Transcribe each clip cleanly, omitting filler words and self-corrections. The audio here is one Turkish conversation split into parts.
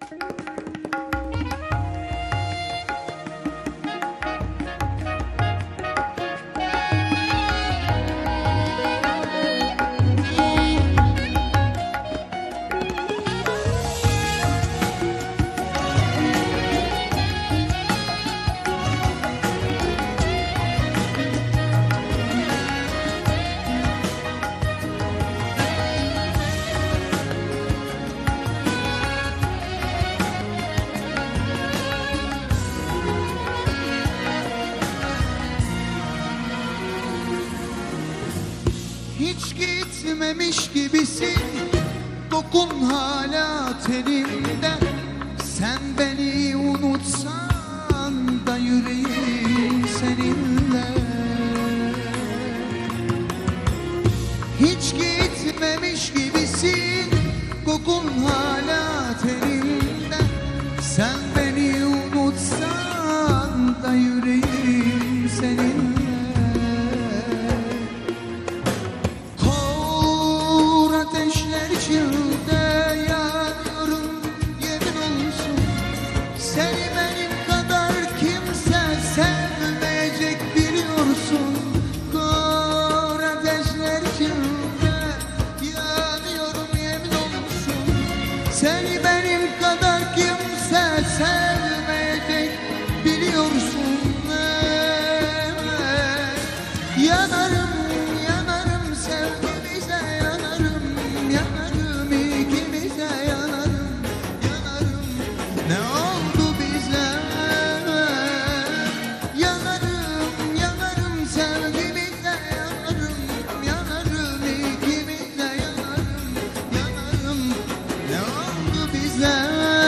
Hiç gitmemiş gibisin, kokun hala tenimde. Sen beni unutsan da yüreğim seninle. Hiç gitmemiş gibisin, kokun hala tenimde. Sen beni unutsan da yüreğim seninle. İçinde yanıyorum, yemin olsun. Seni benim kadar kimse sevmeyecek, biliyorsun. Kor ateşler içinde yanıyorum, yemin olsun. Seni benim kadar kimse sevmeyecek, biliyorsun. Yanarım, yanarım sevgimize, yanarım, yanarım ikimize, yanarım, yanarım. Ne oldu bize? Yanarım, yanarım sevgimize, yanarım, yanarım ikimize, yanarım, yanarım. Ne oldu bize?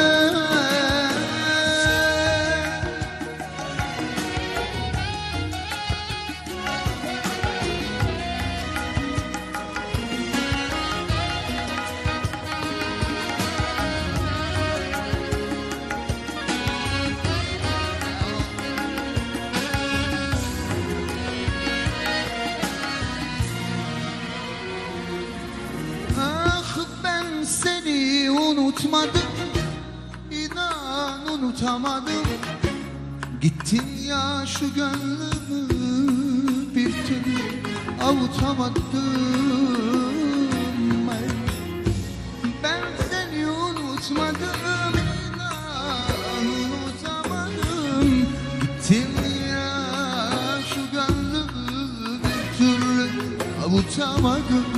Seni unutmadım, inan unutamadım. Gittin ya şu gönlümü bir türlü avutamadım. Ben seni unutmadım, inan unutamadım. Gittin ya şu gönlümü bir türlü avutamadım.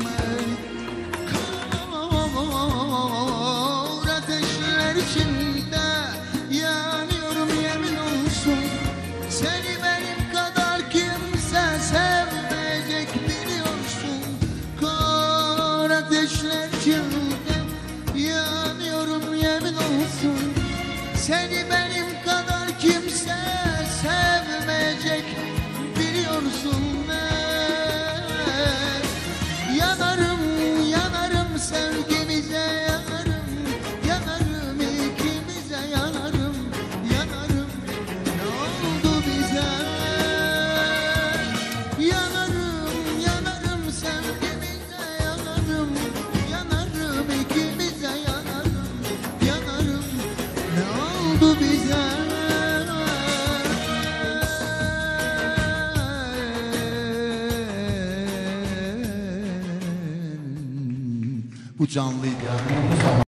İçinde yanıyorum, yemin olsun. Seni benim kadar kimse sevmeyecek, biliyorsun. Kor ateşler içinde yanıyorum, yemin olsun. Seni benim kadar kimse sevmeyecek, biliyorsun. Yanarım, yanarım sevgimize, yanarım, yanarım ikimize, yanarım, yanarım. Ne oldu bize? Yanarım, yanarım sevgimize, yanarım, yanarım ikimize, yanarım, yanarım. Ne oldu bize? Bu canlıydı yani.